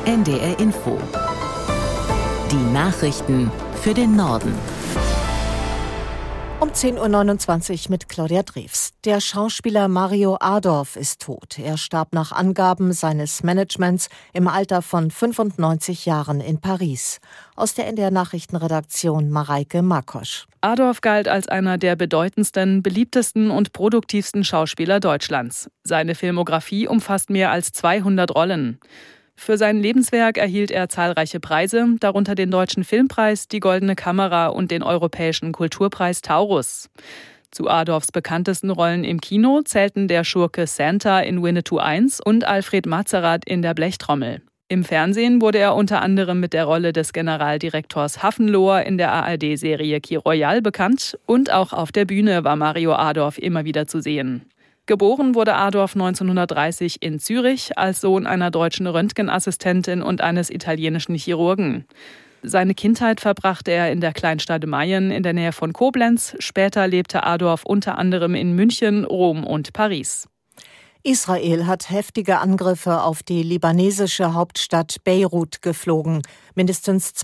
NDR Info. Die Nachrichten für den Norden. Um 10.29 Uhr mit Claudia Drews. Der Schauspieler Mario Adorf ist tot. Er starb nach Angaben seines Managements im Alter von 95 Jahren in Paris. Aus der NDR Nachrichtenredaktion Mareike Markosch. Adorf galt als einer der bedeutendsten, beliebtesten und produktivsten Schauspieler Deutschlands. Seine Filmografie umfasst mehr als 200 Rollen. Für sein Lebenswerk erhielt er zahlreiche Preise, darunter den Deutschen Filmpreis, die Goldene Kamera und den Europäischen Kulturpreis Taurus. Zu Adorfs bekanntesten Rollen im Kino zählten der Schurke Santa in Winnetou 1 und Alfred Matzerath in Der Blechtrommel. Im Fernsehen wurde er unter anderem mit der Rolle des Generaldirektors Hafenlohr in der ARD-Serie Key Royal bekannt und auch auf der Bühne war Mario Adorf immer wieder zu sehen. Geboren wurde Adorf 1930 in Zürich als Sohn einer deutschen Röntgenassistentin und eines italienischen Chirurgen. Seine Kindheit verbrachte er in der Kleinstadt Mayen in der Nähe von Koblenz. Später lebte Adorf unter anderem in München, Rom und Paris. Israel hat heftige Angriffe auf die libanesische Hauptstadt Beirut geflogen. Mindestens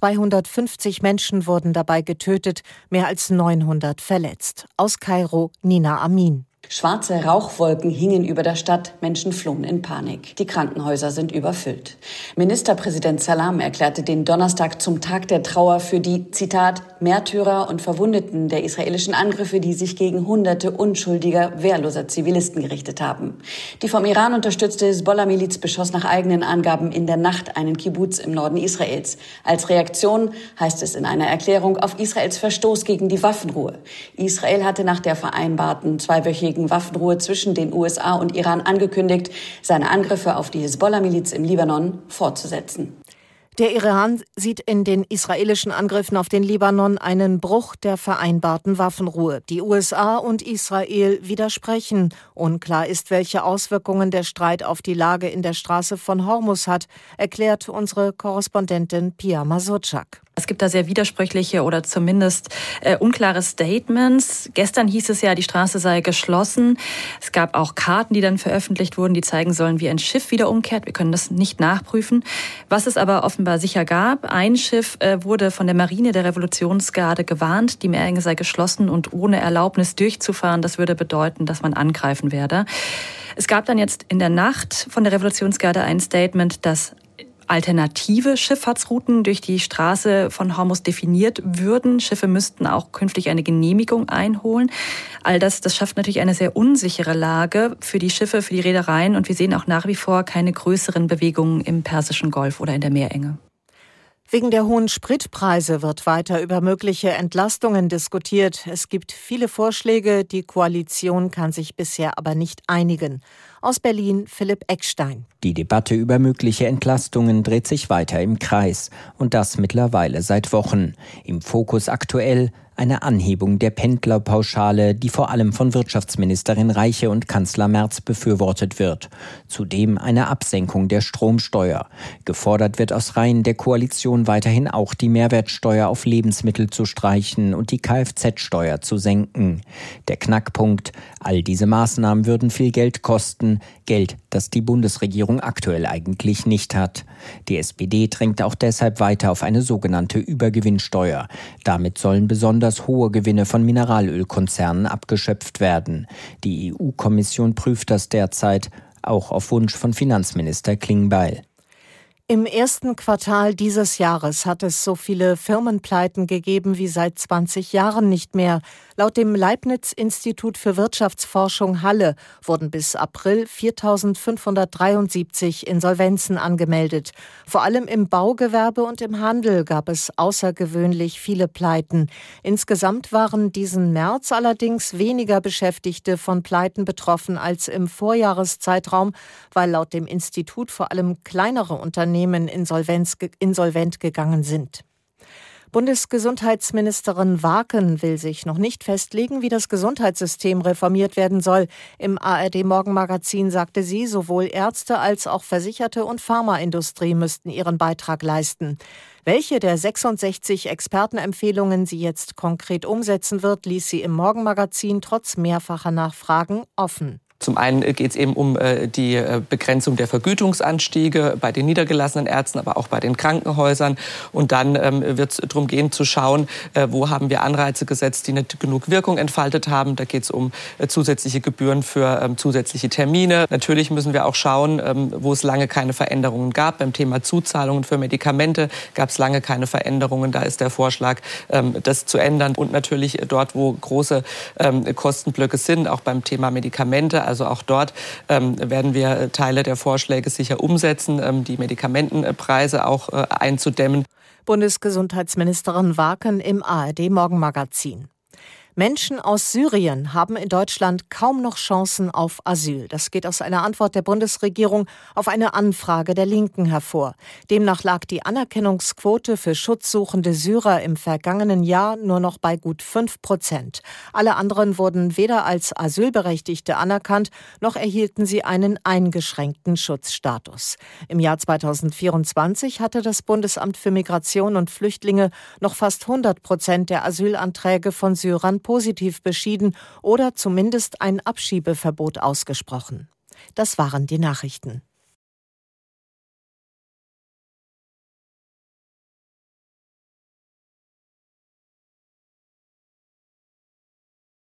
250 Menschen wurden dabei getötet, mehr als 900 verletzt. Aus Kairo, Nina Amin. Schwarze Rauchwolken hingen über der Stadt, Menschen flohen in Panik. Die Krankenhäuser sind überfüllt. Ministerpräsident Salam erklärte den Donnerstag zum Tag der Trauer für die, Zitat, Märtyrer und Verwundeten der israelischen Angriffe, die sich gegen Hunderte unschuldiger, wehrloser Zivilisten gerichtet haben. Die vom Iran unterstützte Hisbollah-Miliz beschoss nach eigenen Angaben in der Nacht einen Kibbuz im Norden Israels. Als Reaktion, heißt es in einer Erklärung, auf Israels Verstoß gegen die Waffenruhe. Israel hatte nach der vereinbarten zweiwöchigen Waffenruhe zwischen den USA und Iran angekündigt, seine Angriffe auf die Hisbollah-Miliz im Libanon fortzusetzen. Der Iran sieht in den israelischen Angriffen auf den Libanon einen Bruch der vereinbarten Waffenruhe. Die USA und Israel widersprechen. Unklar ist, welche Auswirkungen der Streit auf die Lage in der Straße von Hormuz hat, erklärt unsere Korrespondentin Pia Masurczak. Es gibt da sehr widersprüchliche oder zumindest unklare Statements. Gestern hieß es ja, die Straße sei geschlossen. Es gab auch Karten, die dann veröffentlicht wurden, die zeigen sollen, wie ein Schiff wieder umkehrt. Wir können das nicht nachprüfen. Was es aber offenbar sicher gab, ein Schiff wurde von der Marine der Revolutionsgarde gewarnt, die Meerenge sei geschlossen und ohne Erlaubnis durchzufahren. Das würde bedeuten, dass man angreifen werde. Es gab dann jetzt in der Nacht von der Revolutionsgarde ein Statement, dass alternative Schifffahrtsrouten durch die Straße von Hormuz definiert würden. Schiffe müssten auch künftig eine Genehmigung einholen. All das schafft natürlich eine sehr unsichere Lage für die Schiffe, für die Reedereien. Und wir sehen auch nach wie vor keine größeren Bewegungen im Persischen Golf oder in der Meerenge. Wegen der hohen Spritpreise wird weiter über mögliche Entlastungen diskutiert. Es gibt viele Vorschläge, die Koalition kann sich bisher aber nicht einigen. Aus Berlin Philipp Eckstein. Die Debatte über mögliche Entlastungen dreht sich weiter im Kreis und das mittlerweile seit Wochen. Im Fokus aktuell eine Anhebung der Pendlerpauschale, die vor allem von Wirtschaftsministerin Reiche und Kanzler Merz befürwortet wird. Zudem eine Absenkung der Stromsteuer. Gefordert wird aus Reihen der Koalition weiterhin auch die Mehrwertsteuer auf Lebensmittel zu streichen und die Kfz-Steuer zu senken. Der Knackpunkt: all diese Maßnahmen würden viel Geld kosten. Geld, das die Bundesregierung aktuell eigentlich nicht hat. Die SPD drängt auch deshalb weiter auf eine sogenannte Übergewinnsteuer. Damit sollen besonders hohe Gewinne von Mineralölkonzernen abgeschöpft werden. Die EU-Kommission prüft das derzeit, auch auf Wunsch von Finanzminister Klingbeil. Im ersten Quartal dieses Jahres hat es so viele Firmenpleiten gegeben wie seit 20 Jahren nicht mehr. Laut dem Leibniz-Institut für Wirtschaftsforschung Halle wurden bis April 4.573 Insolvenzen angemeldet. Vor allem im Baugewerbe und im Handel gab es außergewöhnlich viele Pleiten. Insgesamt waren diesen März allerdings weniger Beschäftigte von Pleiten betroffen als im Vorjahreszeitraum, weil laut dem Institut vor allem kleinere Unternehmen insolvent gegangen sind. Bundesgesundheitsministerin Waken will sich noch nicht festlegen, wie das Gesundheitssystem reformiert werden soll. Im ARD-Morgenmagazin sagte sie, sowohl Ärzte als auch Versicherte und Pharmaindustrie müssten ihren Beitrag leisten. Welche der 66 Expertenempfehlungen sie jetzt konkret umsetzen wird, ließ sie im Morgenmagazin trotz mehrfacher Nachfragen offen. Zum einen geht es eben um die Begrenzung der Vergütungsanstiege bei den niedergelassenen Ärzten, aber auch bei den Krankenhäusern. Und dann wird es darum gehen zu schauen, wo haben wir Anreize gesetzt, die nicht genug Wirkung entfaltet haben. Da geht es um zusätzliche Gebühren für zusätzliche Termine. Natürlich müssen wir auch schauen, wo es lange keine Veränderungen gab. Beim Thema Zuzahlungen für Medikamente gab es lange keine Veränderungen. Da ist der Vorschlag, das zu ändern. Und natürlich dort, wo große Kostenblöcke sind, auch beim Thema Medikamente. Also auch dort werden wir Teile der Vorschläge sicher umsetzen, die Medikamentenpreise auch einzudämmen. Bundesgesundheitsministerin Waken im ARD-Morgenmagazin. Menschen aus Syrien haben in Deutschland kaum noch Chancen auf Asyl. Das geht aus einer Antwort der Bundesregierung auf eine Anfrage der Linken hervor. Demnach lag die Anerkennungsquote für schutzsuchende Syrer im vergangenen Jahr nur noch bei gut 5%. Alle anderen wurden weder als Asylberechtigte anerkannt, noch erhielten sie einen eingeschränkten Schutzstatus. Im Jahr 2024 hatte das Bundesamt für Migration und Flüchtlinge noch fast 100% der Asylanträge von Syrern positiv beschieden oder zumindest ein Abschiebeverbot ausgesprochen. Das waren die Nachrichten.